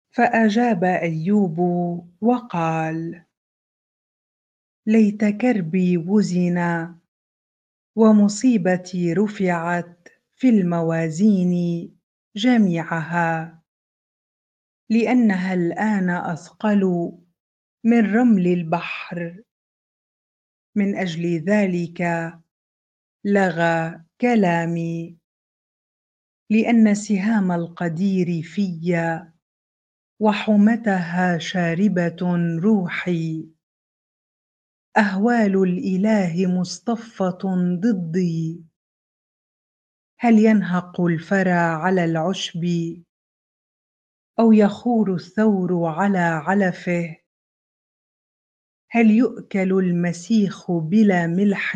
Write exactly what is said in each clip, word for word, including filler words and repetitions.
فأجاب أيوب وقال: ليت كربي وزنا ومصيبتي رفعت في الموازين جميعها، لأنها الآن أثقل من رمل البحر. من أجل ذلك لغى كلامي، لأن سهام القدير في وحمتها شاربة روحي. أهوال الإله مصطفة ضدي، هل ينهق الفرى على العشب أو يخور الثور على علفه؟ هل يؤكل المسيخ بلا ملح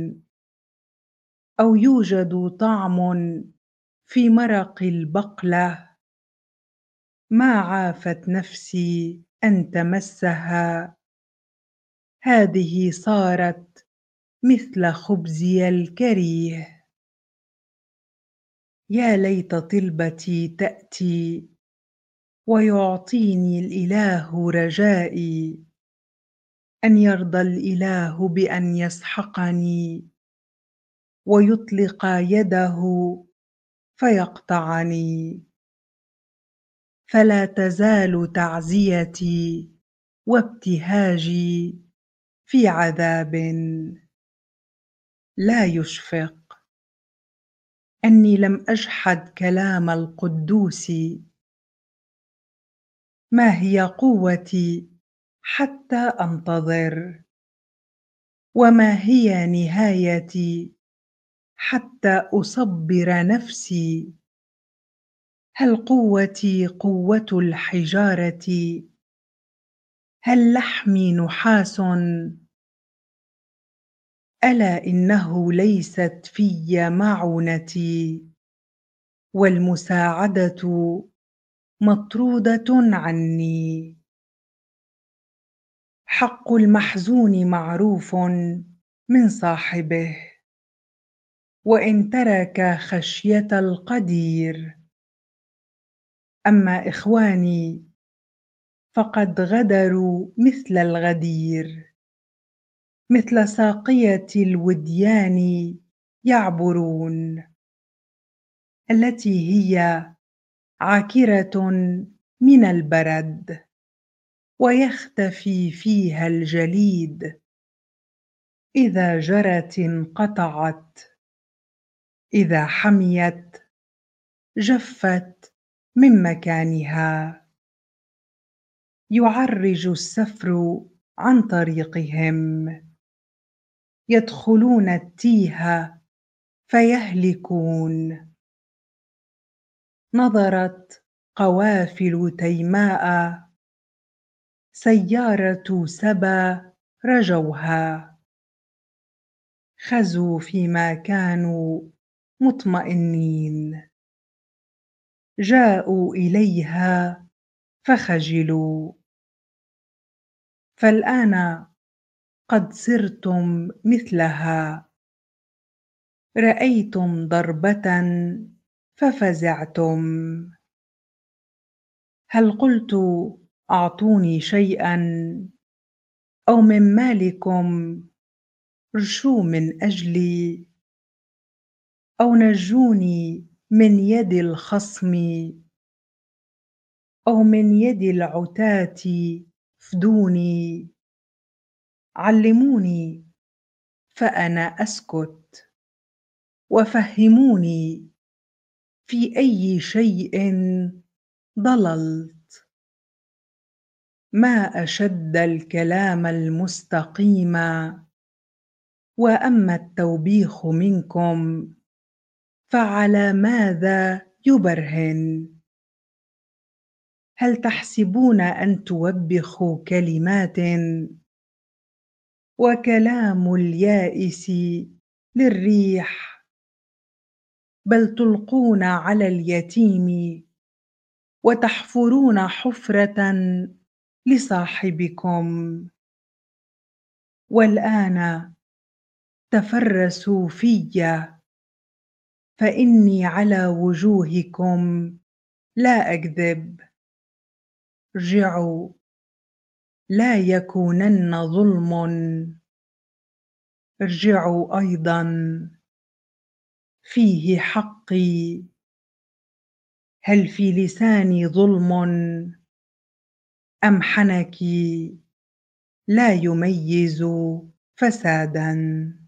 أو يوجد طعم في مرق البقلة؟ ما عافت نفسي أن تمسها، هذه صارت مثل خبزي الكريه. يا ليت طلبتي تأتي ويعطيني الإله رجائي، أن يرضى الإله بأن يسحقني ويطلق يده فيقطعني. فلا تزال تعزيتي وابتهاجي في عذاب لا يشفق، أني لم أجحد كلام القدوس. ما هي قوتي حتى أنتظر؟ وما هي نهايتي حتى أصبر نفسي؟ هل قوتي قوة الحجارة؟ هل لحمي نحاس؟ ألا إنه ليست في معونتي، والمساعدة مطرودة عني. حق المحزون معروف من صاحبه، وإن ترك خشية القدير. أما إخواني فقد غدروا مثل الغدير، مثل ساقية الوديان يعبرون، التي هي عاكرة من البرد، ويختفي فيها الجليد. إذا جرت انقطعت، إذا حميت جفت من مكانها. يعرج السفر عن طريقهم، يدخلون التيه فيهلكون. نظرت قوافل تيماء، سيارة سبا رجوها، خزوا فيما كانوا مطمئنين، جاءوا إليها فخجلوا. فالآن قد صرتم مثلها، رأيتم ضربة ففزعتم. هل قلت أعطوني شيئا، أو من مالكم رشوا من أجلي، أو نجوني من يد الخصم، أو من يد العتاة فدوني. علموني فأنا أسكت، وفهموني في أي شيء ضللت. ما أشد الكلام المستقيم، وأما التوبيخ منكم فعلى ماذا يبرهن؟ هل تحسبون أن توبخوا كلمات، وكلام اليائس للريح؟ بل تلقون على اليتيم، وتحفرون حفرة لصاحبكم. والآن تفرسوا في، فإني على وجوهكم لا أكذب. ارجعوا لا يكونن ظلم ارجعوا أيضا فيه حقي هل في لساني ظلم أم حنكي لا يميز فسادا